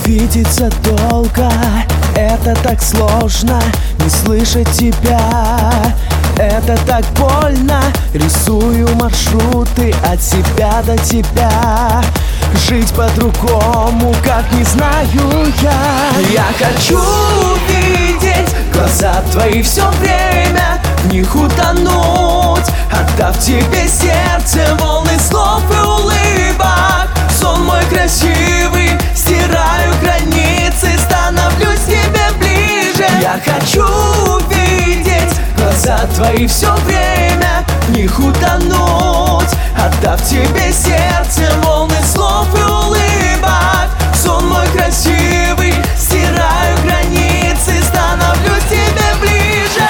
Увидеться долго, это так сложно. Не слышать тебя, это так больно. Рисую маршруты от себя до тебя. Жить по-другому, как не знаю я. Я хочу видеть глаза твои все время, в них утонуть, отдав тебе сердце, волны слов и улыбок. Сон мой красивый, стираю границы, становлюсь тебе ближе. Я хочу видеть глаза твои все время, в них утонуть, отдав тебе сердце, волны слов и улыбок. Сон мой красивый, стираю границы, становлюсь тебе ближе.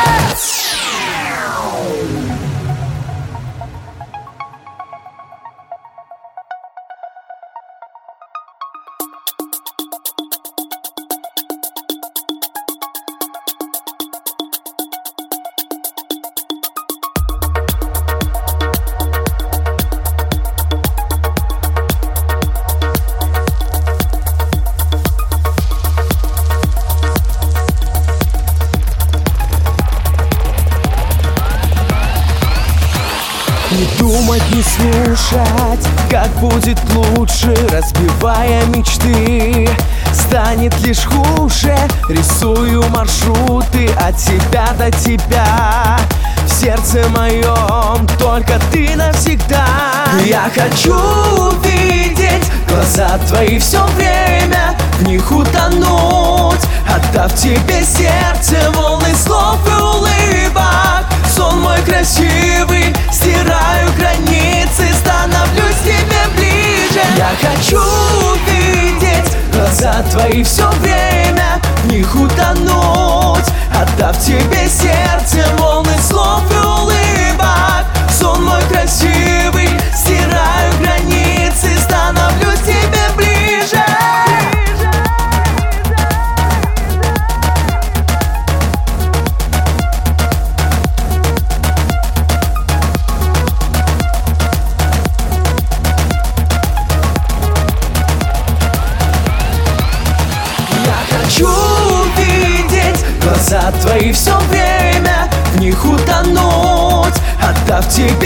Не думать, не слушать, как будет лучше, разбивая мечты, станет лишь хуже. Рисую маршруты от себя до тебя, в сердце моем только ты навсегда. Я хочу увидеть глаза твои все время, в них утонуть, отдав тебе сердце, волны слов и улыбок. Сон мой красивый, стираю границы, становлюсь тебе ближе. Я хочу увидеть глаза твои все время, в них утонуть, отдав тебе сердце, волны слов и улыбок. Сон мой красивый, стираю границы, становлюсь тебе ближе. Хочу увидеть глаза твои все время, в них утонуть, отдав тебе